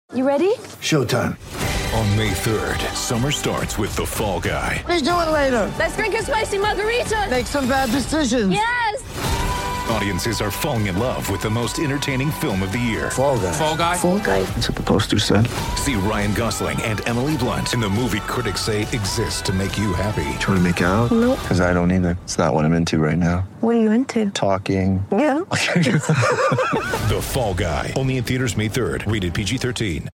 You ready? Showtime. On May 3rd, summer starts with The Fall Guy. Let's do it later. Let's drink a spicy margarita. Make some bad decisions. Yes! Audiences are falling in love with the most entertaining film of the year. Fall Guy. Fall Guy? Fall Guy. That's what the poster said. See Ryan Gosling and Emily Blunt in the movie critics say exists to make you happy. Trying to make it out? Nope. Because I don't either. It's not what I'm into right now. What are you into? Talking. Yeah. The Fall Guy. Only in theaters May 3rd. Rated PG-13.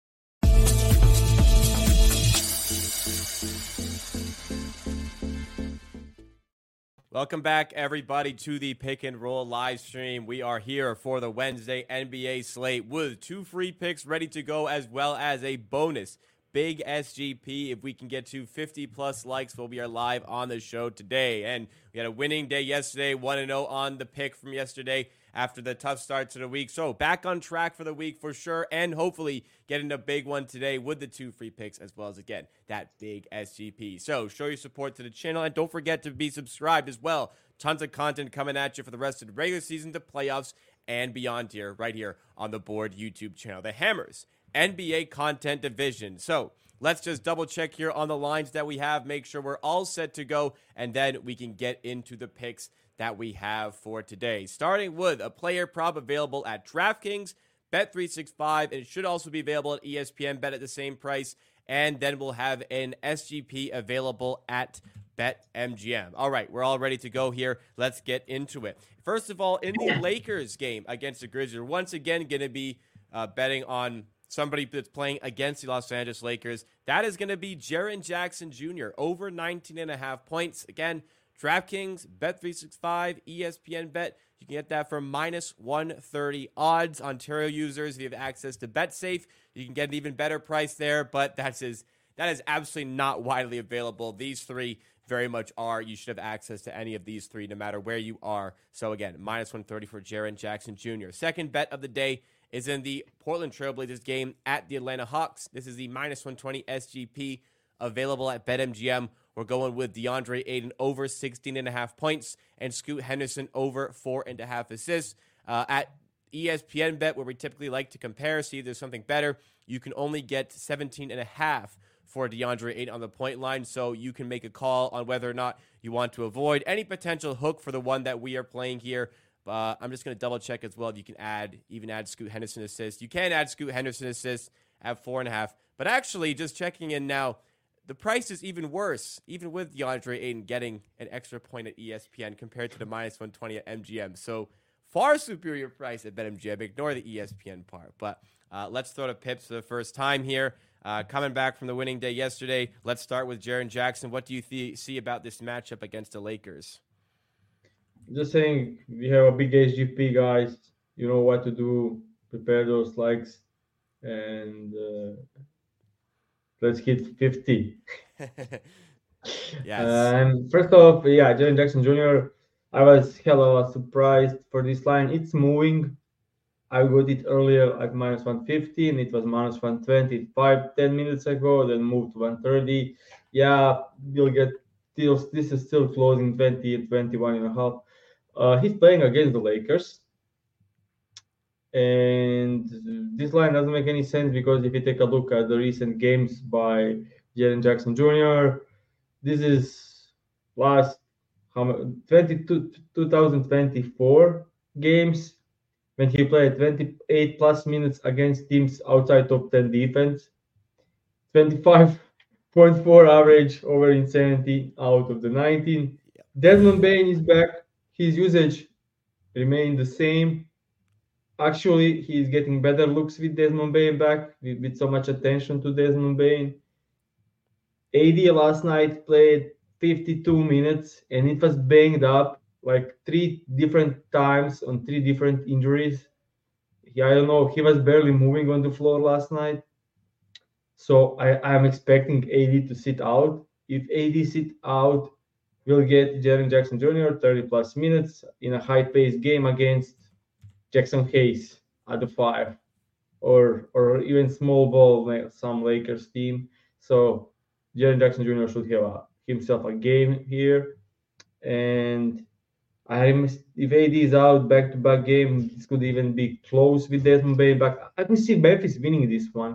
Welcome back, everybody, to the Pick and Roll live stream. We are here for the Wednesday NBA slate with 2 free picks ready to go, as well as a bonus big SGP. If we can get to 50-plus likes, we'll be live on the show today. And we had a winning day yesterday, 1-0 on the pick from yesterday after the tough start to the week. So back on track for the week for sure, and hopefully getting a big one today with the 2 free picks, as well as, again, that big SGP. So show your support to the channel, and don't forget to be subscribed as well. Tons of content coming at you for the rest of the regular season, the playoffs, and beyond here, right here on the Board YouTube channel. The Hammers NBA Content Division. So let's just double check here on the lines that we have, make sure we're all set to go, and then we can get into the picks that we have for today. Starting with a player prop available at DraftKings, Bet365, and it should also be available at ESPN Bet at the same price. And then we'll have an SGP available at BetMGM. All right, we're all ready to go here. Let's get into it. First of all, in the Lakers game against the Grizzlies, once again going to be betting on somebody that's playing against the Los Angeles Lakers. That is going to be Jaren Jackson Jr., over 19.5 points. Again, DraftKings, Bet365, ESPN Bet. You can get that for minus 130 odds. Ontario users, if you have access to BetSafe, you can get an even better price there, but that is absolutely not widely available. These 3 very much are. You should have access to any of these 3 no matter where you are. So again, minus 130 for Jaren Jackson Jr. Second bet of the day is in the Portland Trailblazers game at the Atlanta Hawks. This is the minus 120 SGP available at BetMGM. We're going with DeAndre Ayton over 16.5 points and Scoot Henderson over 4.5 assists. At ESPN Bet, where we typically like to compare, see if there's something better, you can only get 17.5 for DeAndre Ayton on the point line, so you can make a call on whether or not you want to avoid any potential hook for the one that we are playing here. I'm just going to double check as well if you can even add Scoot Henderson assists. You can add Scoot Henderson assists at 4.5, but actually just checking in now, the price is even worse, even with DeAndre Ayton getting an extra point at ESPN compared to the minus 120 at MGM. So far superior price at BetMGM. Ignore the ESPN part. But let's throw the pips for the first time here. Coming back from the winning day yesterday, let's start with Jaren Jackson. What do you see about this matchup against the Lakers? Just saying, we have a big SGP, guys. You know what to do. Prepare those likes. And let's hit 50. Yes. First off, Jaren Jackson Jr., I was hella surprised for this line. It's moving. I got it earlier at minus 150, and it was minus 120 10 minutes ago, then moved to 130. Yeah, you'll get deals. This is still closing 20 and 21.5. He's playing against the Lakers. And this line doesn't make any sense because if you take a look at the recent games by Jaren Jackson Jr., this is last 2024 games when he played 28 plus minutes against teams outside top 10 defense, 25.4 average over insanity out of the 19. Desmond Bane is back. His usage remained the same. Actually, he's getting better looks with Desmond Bane back, with so much attention to Desmond Bane. AD last night played 52 minutes, and it was banged up like 3 different times on 3 different injuries. I don't know, he was barely moving on the floor last night. So I'm expecting AD to sit out. If AD sit out, we'll get Jaren Jackson Jr. 30-plus minutes in a high-paced game against Jackson Hayes at the 5, or even small ball, like some Lakers team. So Jaren Jackson Jr. should have himself a game here. And if AD is out back-to-back game, this could even be close with Desmond Bane back. I can see Memphis winning this one.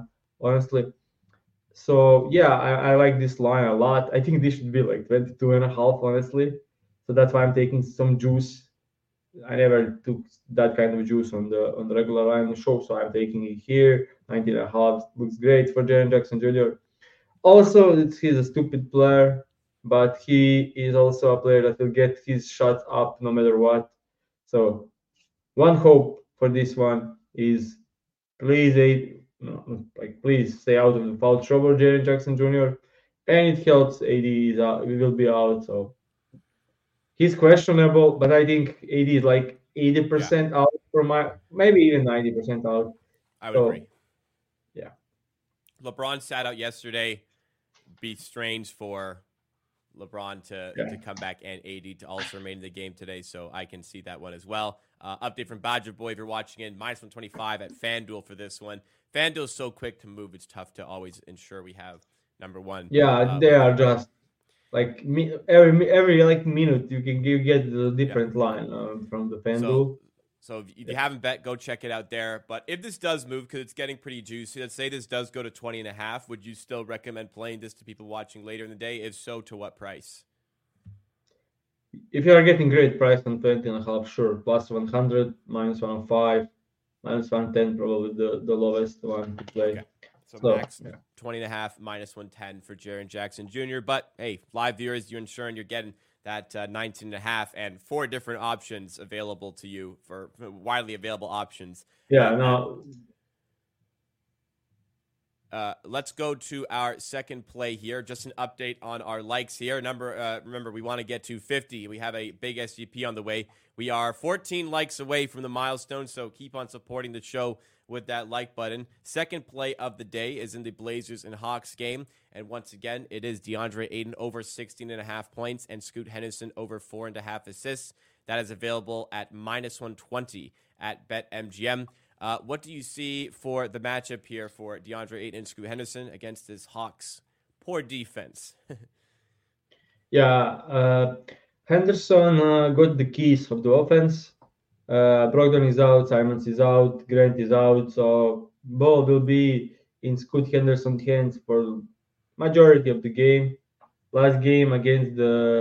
honestly. So yeah, I like this line a lot. I think this should be like 22.5, honestly. So that's why I'm taking some juice. I never took that kind of juice on the regular line of the show, so I'm taking it here. 19.5 looks great for Jaren Jackson Jr. Also, he's a stupid player, but he is also a player that will get his shots up no matter what. So one hope for this one is please please stay out of the foul trouble, Jaren Jackson Jr. And it helps AD is out, he will be out, so he's questionable, but I think AD is like 80% out for maybe even 90% out. I would agree. Yeah. LeBron sat out yesterday. Be strange for LeBron to come back and AD to also remain in the game today, so I can see that one as well. Update from Badger Boy, if you're watching in, -125 at FanDuel for this one. FanDuel is so quick to move, it's tough to always ensure we have number one. Yeah, they are just like every like minute you get the different line from the FanDuel. So if you haven't bet, go check it out there. But if this does move, because it's getting pretty juicy, let's say this does go to 20.5, would you still recommend playing this to people watching later in the day? If so, to what price? If you are getting great price on 20.5, sure. Plus 100, -105, -110, probably the lowest one to play. Okay. So max 20.5, -110 for Jaren Jackson Jr. But hey, live viewers, you're ensuring you're getting that 19.5 and 4 different options available to you for widely available options. Yeah, no. Let's go to our second play here. Just an update on our likes here. Remember, we want to get to 50. We have a big SGP on the way. We are 14 likes away from the milestone, so keep on supporting the show with that like button. Second play of the day is in the Blazers and Hawks game. And once again, it is DeAndre Ayton over 16.5 points and Scoot Henderson over 4.5 assists. That is available at -120 at BetMGM. What do you see for the matchup here for DeAndre Ayton and Scoot Henderson against this Hawks poor defense? Henderson got the keys of the offense. Brogdon is out, Simons is out, Grant is out, so ball will be in Scoot Henderson's hands for majority of the game. Last game against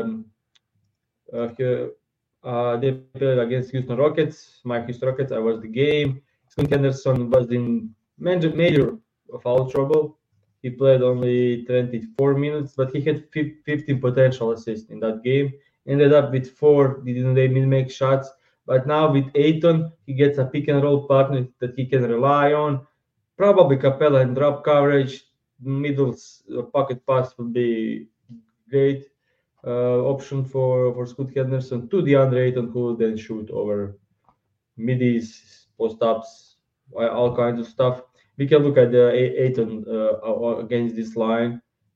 they played against Houston Rockets. My Houston Rockets, I was the game. Scoot Henderson was in major foul trouble. He played only 24 minutes, but he had 15 potential assists in that game. Ended up with 4. Didn't even make shots. But now with Ayton, he gets a pick and roll partner that he can rely on. Probably Capella and drop coverage. Middle pocket pass will be great option for Scoot Henderson to DeAndre Ayton, who will then shoot over middies, post-ups, all kinds of stuff. We can look at the Ayton against this line.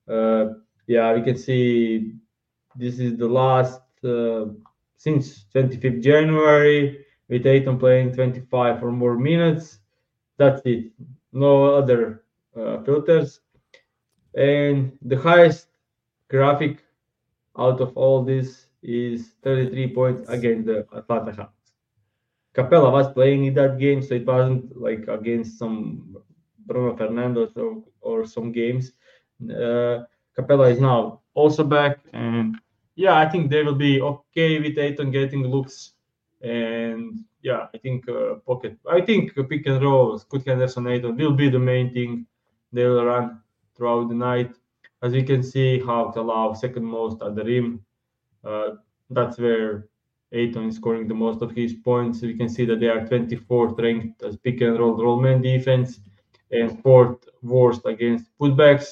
We can see this is the last since 25th January with Ayton playing 25 or more minutes. That's it. No other filters. And the highest graphic out of all this is 33 points against the Atlanta Hawks. Capella was playing in that game, so it wasn't like against some Bruno Fernandes or some games. Capella is now also back, and I think they will be okay with Ayton getting looks. And I think pick and roll, Scoot Henderson, Ayton will be the main thing they will run throughout the night. As we can see, Hawks allow second most at the rim. That's where Ayton is scoring the most of his points. We can see that they are 24th ranked as pick and roll man defense and 4th worst against putbacks.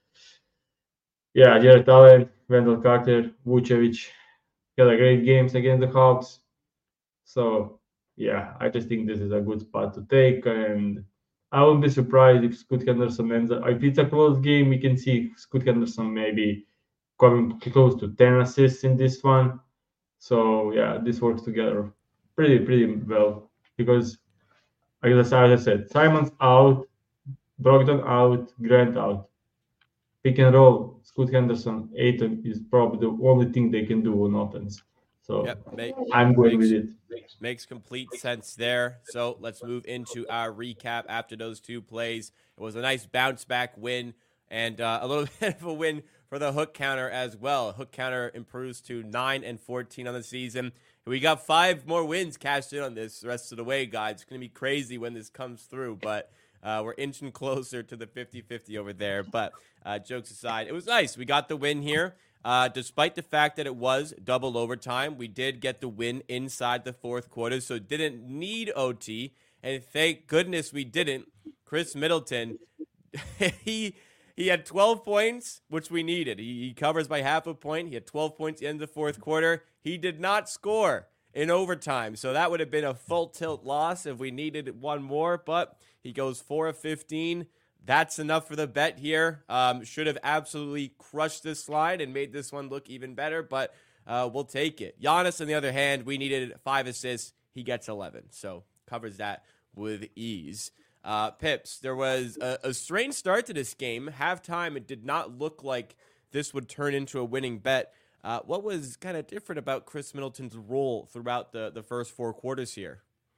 Jarrett Allen, Wendell Carter, Vucevic had a great games against the Hawks. So I just think this is a good spot to take, and I wouldn't be surprised if Scoot Henderson ends up. If it's a close game, we can see Scoot Henderson maybe coming close to 10 assists in this one. So this works together pretty well because, as I said, Simons out, Brogdon out, Grant out. Pick and roll, Scoot Henderson, Ayton is probably the only thing they can do on offense. So Yep, I'm going with it. Makes complete sense there. So let's move into our recap after those two plays. It was a nice bounce back win and a little bit of a win for the hook counter as well. Hook counter improves to 9-14 on the season. We got 5 more wins cashed in on this the rest of the way, guys. It's going to be crazy when this comes through, but we're inching closer to the 50-50 over there. But jokes aside, it was nice. We got the win here. Despite the fact that it was double overtime, we did get the win inside the fourth quarter, so didn't need OT. And thank goodness we didn't. Chris Middleton, he had 12 points, which we needed. He covers by half a point. He had 12 points at the end of the fourth quarter. He did not score in overtime, so that would have been a full tilt loss if we needed one more, but he goes 4 of 15. That's enough for the bet here. Should have absolutely crushed this slide and made this one look even better, but we'll take it. Giannis, on the other hand, we needed 5 assists. He gets 11, so covers that with ease. Pips, there was a strange start to this game. Halftime, it did not look like this would turn into a winning bet. What was kind of different about Chris Middleton's role throughout the first 4 quarters here?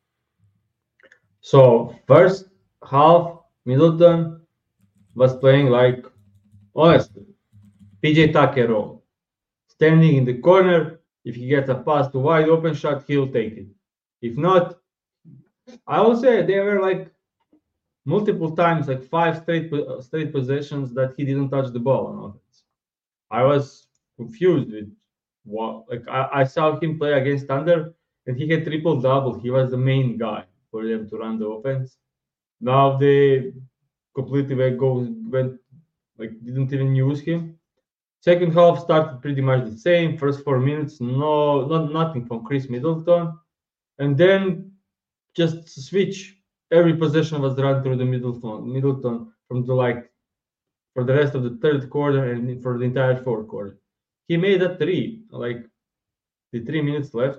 So first half, Middleton was playing like, honestly, PJ Tucker role. Standing in the corner, if he gets a pass to wide open shot, he'll take it. If not, I will say they were like multiple times, like 5 straight possessions that he didn't touch the ball on offense. I was confused with what, like I saw him play against Thunder and he had triple double. He was the main guy for them to run the offense. Now they completely went like didn't even use him. Second half started pretty much the same. First 4 minutes, nothing from Chris Middleton, and then just switch. Every possession was run through the Middleton from the for the rest of the third quarter and for the entire fourth quarter. He made a 3, like the 3 minutes left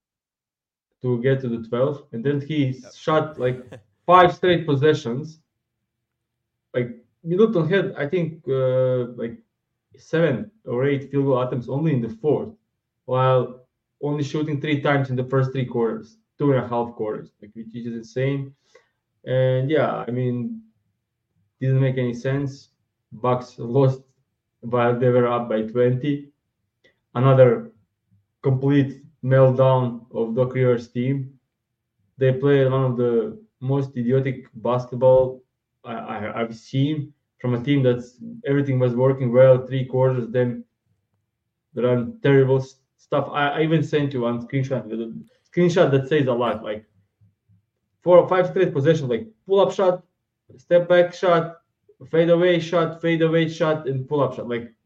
to get to the 12, and then he shot like 5 straight possessions. Like Middleton had, I think, like 7 or 8 field goal attempts only in the fourth, while only shooting 3 times in the first 3 quarters, 2.5 quarters, like which is insane. And yeah, I mean, didn't make any sense. Bucks lost while they were up by 20. Another complete meltdown of Doc Rivers' team. They played one of the most idiotic basketball I've seen from a team that's everything was working well 3 quarters, then they run terrible stuff. I even sent you one screenshot that says a lot, like 4 or 5 straight possessions, like pull-up shot, step back shot, fade away shot, and pull-up shot. Like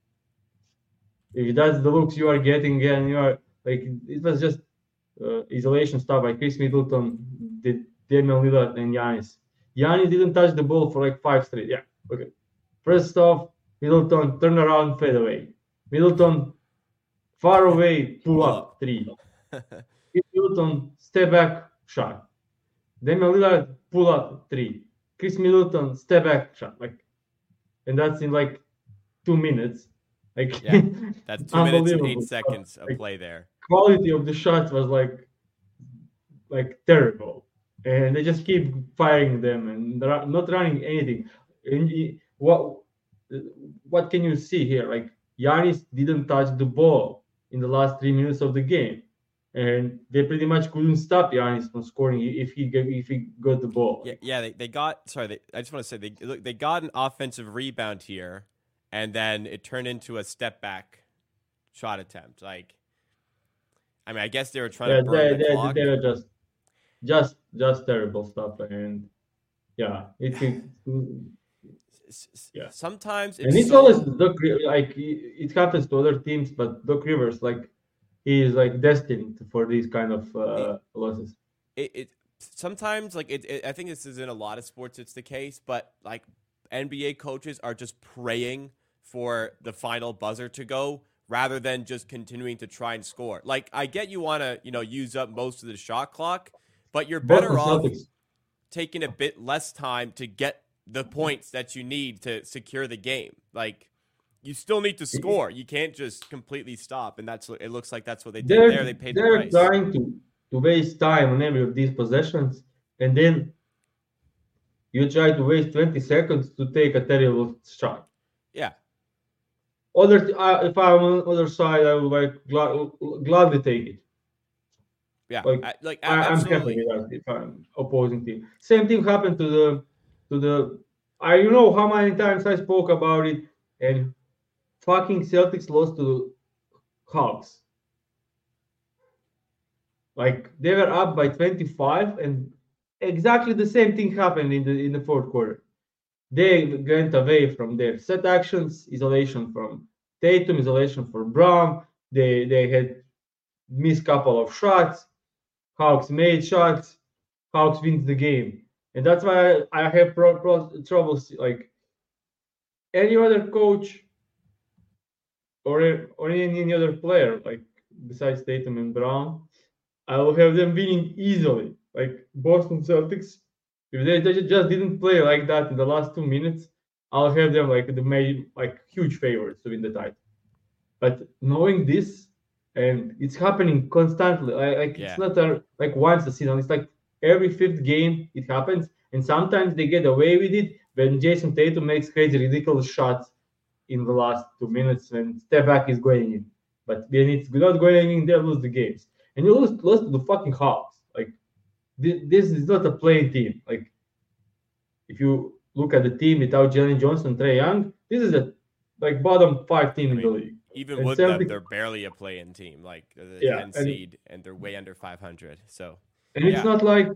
if that's the looks you are getting, and you are like, it was just isolation stuff by Chris Middleton, Damian Lillard, and Giannis. Giannis didn't touch the ball for like 5 straight. Yeah, okay. First off, Middleton turn around, fade away. Middleton far away, pull up 3. Middleton step back shot. Damian Lillard pull up 3. Chris Middleton step back shot. Like, and that's in like 2 minutes. Like, yeah, that's 2 minutes and 8 seconds of play there. Quality of the shots was like terrible, and they just keep firing them and they're not running anything. And what can you see here? Like Giannis didn't touch the ball in the last 3 minutes of the game, and they pretty much couldn't stop Giannis from scoring if he got the ball. Yeah. They got. Sorry, I just want to say they got an offensive rebound here, and then it turned into a step back shot attempt. Like, I mean, I guess they were trying to burn the clock. They were just terrible stuff, and yeah, yeah. Sometimes it's always Doc, like it happens to other teams, but Doc Rivers, like, he is like destined for these kind of losses. Sometimes, like, I think this is in a lot of sports, it's the case, but like NBA coaches are just praying for the final buzzer to go rather than just continuing to try and score. Like, I get you want to, use up most of the shot clock, but you're better off taking a bit less time to get the points that you need to secure the game. Like, you still need to score. You can't just completely stop, and it looks like that's what they did They're, there. They paid the they're price. trying to waste time on every of these possessions, and then you try to waste 20 seconds to take a terrible shot. Yeah. If I'm on the other side, I would gladly take it. Yeah, I'm absolutely. happy with that if I'm opposing team. Same thing happened to the. You know how many times I spoke about it, and fucking Celtics lost to the Hawks. Like they were up by 25, and exactly the same thing happened in the fourth quarter. They went away from their set actions, isolation from Tatum, isolation for Brown. They had missed couple of shots. Hawks made shots. Hawks wins the game, and that's why I have troubles. Like any other coach or any other player, like besides Tatum and Brown, I will have them winning easily. Like Boston Celtics, if they just didn't play like that in the last 2 minutes, I'll have them like huge favorites to win the title. But knowing this, and it's happening constantly. It's not like once a season. It's like every fifth game it happens, and sometimes they get away with it when Jason Tatum makes crazy, ridiculous shots in the last 2 minutes when step back is going in. But when it's not going in, they lose the games, and you lost to the fucking Hawks. Like this is not a playing team. Like if you look at the team without Jalen Johnson, Trae Young, this is a bottom 5 team in the league. Even with them, they're barely a play-in team. Like the 10 seed, and they're way under 500. So, it's not like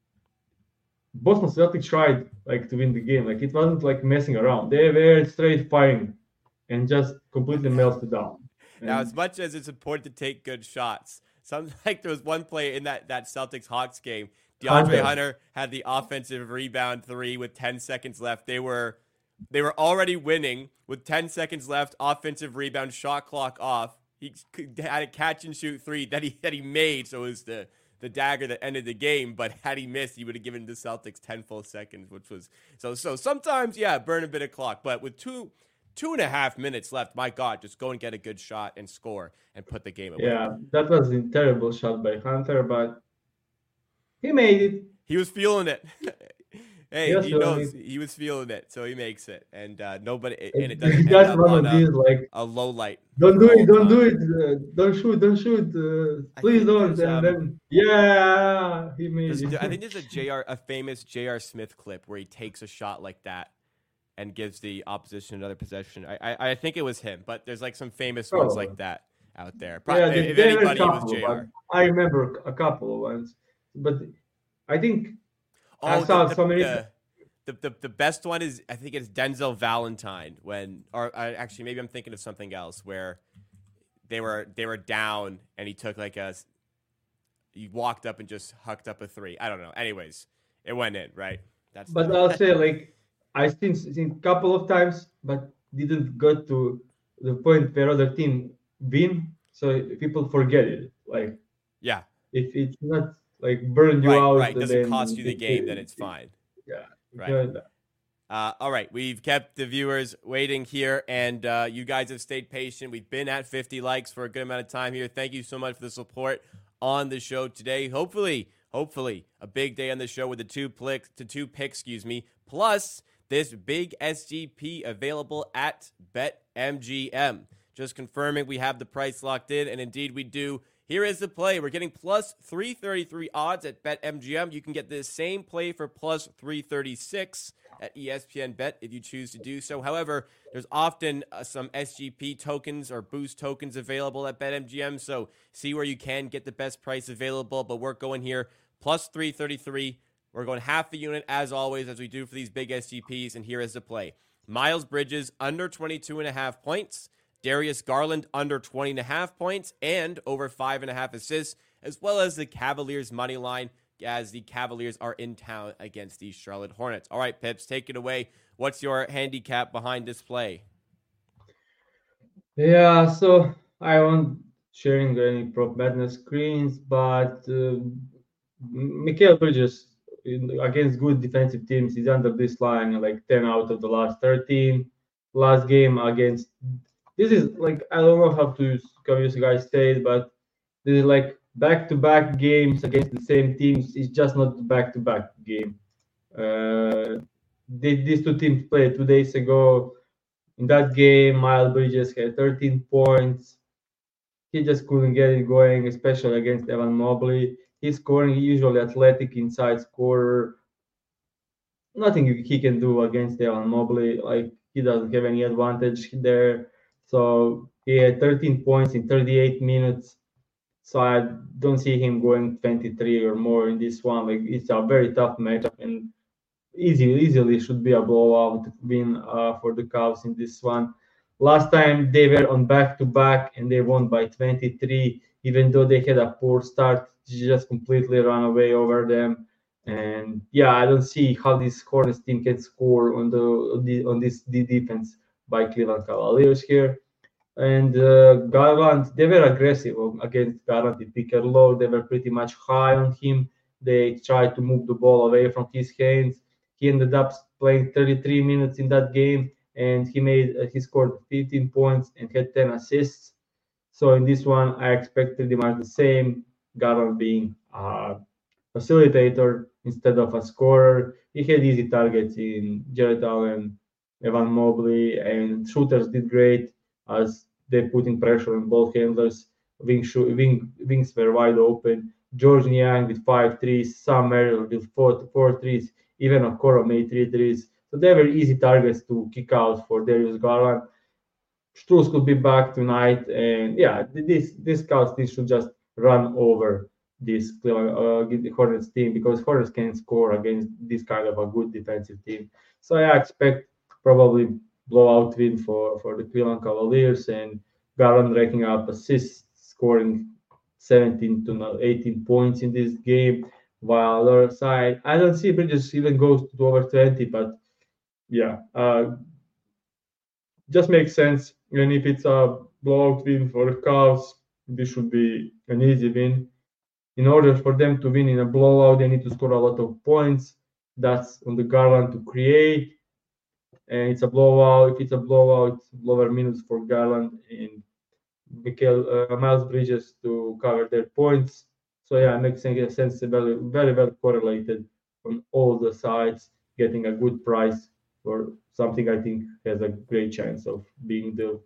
Boston Celtics tried to win the game. Like it wasn't like messing around. They were straight firing and just completely melted down. Now, as much as it's important to take good shots, there was one play in that Celtics Hawks game. DeAndre Hunter had the offensive rebound 3 with 10 seconds left. They were already winning with 10 seconds left, offensive rebound, shot clock off. He had a catch and shoot 3 that he made, so it was the dagger that ended the game. But had he missed, he would have given the Celtics 10 full seconds, which was so sometimes, burn a bit of clock. But with 2.5 minutes left, my God, just go and get a good shot and score and put the game away. Yeah, that was a terrible shot by Hunter, but he made it. He was feeling it. Hey, he knows he was feeling it, so he makes it, and nobody. And it doesn't end up on a low light. Don't do it! Don't do it! Don't shoot! Don't shoot! Please don't! And then, he made it. I think there's a famous J.R. Smith clip where he takes a shot like that and gives the opposition another possession. I think it was him, but there's some famous ones like that out there. Probably, if anybody, it was J.R. I remember a couple of ones, but I think. Oh, the best one is, I think it's Denzel Valentine actually maybe I'm thinking of something else where they were down and he took he walked up and just hucked up a 3. I don't know. Anyways, it went in, right? But I'll say I've seen a couple of times, but didn't go to the point where other team win, so people forget it. If it's not burn you out. Right, doesn't cost you the game, then it's fine. Yeah. Right. All right, we've kept the viewers waiting here, and you guys have stayed patient. We've been at 50 likes for a good amount of time here. Thank you so much for the support on the show today. Hopefully, a big day on the show with the two picks, plus this big SGP available at BetMGM. Just confirming we have the price locked in, and indeed we do. Here is the play. We're getting plus 333 odds at BetMGM. You can get this same play for plus 336 at ESPN Bet if you choose to do so. However, there's often some SGP tokens or boost tokens available at BetMGM, so see where you can get the best price available. But we're going here plus 333. We're going half the unit as always, as we do for these big SGPs, and here is the play. Miles Bridges under 22.5 points. Darius Garland under 20.5 points and over 5.5 assists, as well as the Cavaliers money line, as the Cavaliers are in town against the Charlotte Hornets. All right, Pips, take it away. What's your handicap behind this play? Yeah, so I won't sharing any prop madness screens, but Mikal Bridges against good defensive teams is under this line 10 out of the last 13. last game against. This is like I don't know how you guys say it, but this is like back-to-back games against the same teams. It's just not the back-to-back game. These two teams played 2 days ago. In that game, Miles Bridges had 13 points. He just couldn't get it going, especially against Evan Mobley. He's scoring usually athletic inside scorer. Nothing he can do against Evan Mobley. Like he doesn't have any advantage there. So he had 13 points in 38 minutes. So I don't see him going 23 or more in this one. Like it's a very tough matchup and easily should be a blowout win for the Cavs in this one. Last time they were on back-to-back and they won by 23, even though they had a poor start, just completely run away over them. And yeah, I don't see how this Hornets team can score on this defense by Cleveland Cavaliers here. And Garland, they were aggressive against Garland in pick and roll. They were pretty much high on him. They tried to move the ball away from his hands. He ended up playing 33 minutes in that game, and he scored 15 points and had 10 assists. So in this one, I expect pretty much the same. Garland being a facilitator instead of a scorer. He had easy targets in Jarrett Allen, Evan Mobley, and shooters did great as they putting pressure on ball handlers. Wings were wide open. George Niang with 5 threes, Sam Merrill with four threes, even Okoro made 3 threes. So they were easy targets to kick out for Darius Garland. Struz could be back tonight, and yeah, this Cavs team should just run over this Hornets team because Hornets can score against this kind of a good defensive team. So I expect probably blowout win for the Cleveland Cavaliers and Garland racking up assists, scoring 17 to 18 points in this game. While the other side, I don't see Bridges even goes to over 20, but yeah, just makes sense. And if it's a blowout win for the Cavs, this should be an easy win. In order for them to win in a blowout, they need to score a lot of points. That's on the Garland to create. And it's a blowout. If it's a blowout, lower minutes for Garland and Miles Bridges to cover their points. So yeah, it makes sense. Very, very well correlated on all the sides, getting a good price for something I think has a great chance of being the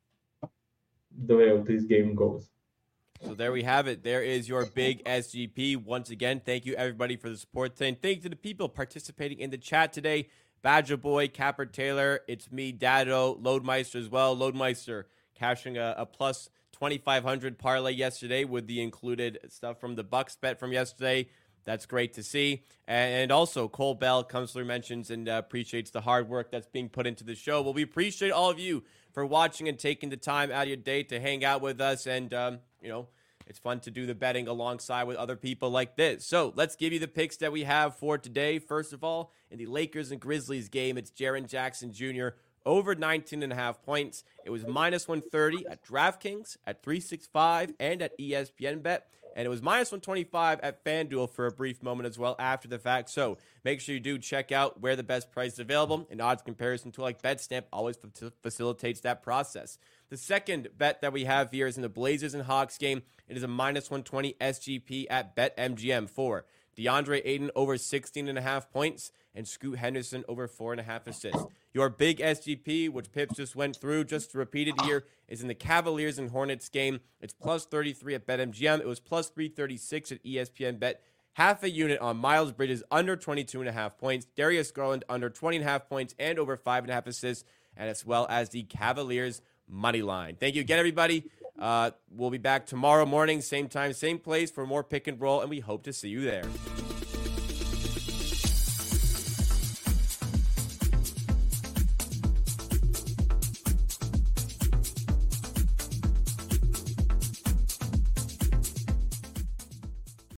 way of this game goes. So there we have it. There is your big SGP. Once again, thank you everybody for the support today. And thank you to the people participating in the chat today. Badger Boy, Capper Taylor, it's me, Dado, Loadmeister as well. Loadmeister cashing a plus 2,500 parlay yesterday with the included stuff from the Bucks bet from yesterday. That's great to see. And also, Cole Bell comes through, mentions, and appreciates the hard work that's being put into the show. Well, we appreciate all of you for watching and taking the time out of your day to hang out with us. And, it's fun to do the betting alongside with other people like this. So let's give you the picks that we have for today. First of all, in the Lakers and Grizzlies game, it's Jaren Jackson Jr. over 19.5 points. It was minus 130 at DraftKings, at 365, and at ESPN Bet. And it was minus 125 at FanDuel for a brief moment as well after the fact. So make sure you do check out where the best price is available. An odds comparison tool like BetStamp always facilitates that process. The second bet that we have here is in the Blazers and Hawks game. It is a minus 120 SGP at BetMGM for DeAndre Ayton over 16.5 points and Scoot Henderson over 4.5 assists. Your big SGP, which Pips just went through, just to repeat it here, is in the Cavaliers and Hornets game. It's plus 33 at BetMGM. It was plus 336 at ESPN Bet. Half a unit on Miles Bridges under 22.5 points, Darius Garland under 20.5 points and over 5.5 assists, and as well as the Cavaliers money line. Thank you again, everybody. We'll be back tomorrow morning, same time, same place for more pick and roll, and we hope to see you there.